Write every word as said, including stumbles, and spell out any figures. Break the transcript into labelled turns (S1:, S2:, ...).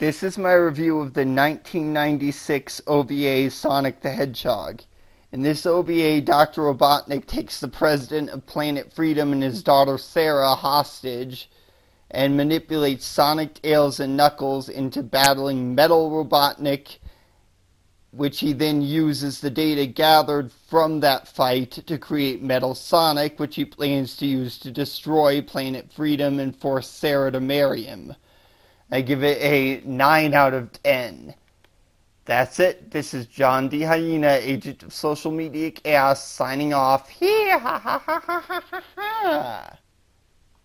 S1: This is my review of the nineteen ninety-six O V A Sonic the Hedgehog. In this O V A, Doctor Robotnik takes the president of Planet Freedom and his daughter Sarah hostage and manipulates Sonic, Tails, and Knuckles into battling Metal Robotnik, which he then uses the data gathered from that fight to create Metal Sonic, which he plans to use to destroy Planet Freedom and force Sarah to marry him. I give it a nine out of ten. That's it. This is John D. Hyena, agent of social media chaos, signing off. Here, ha ha ha ha ha ha.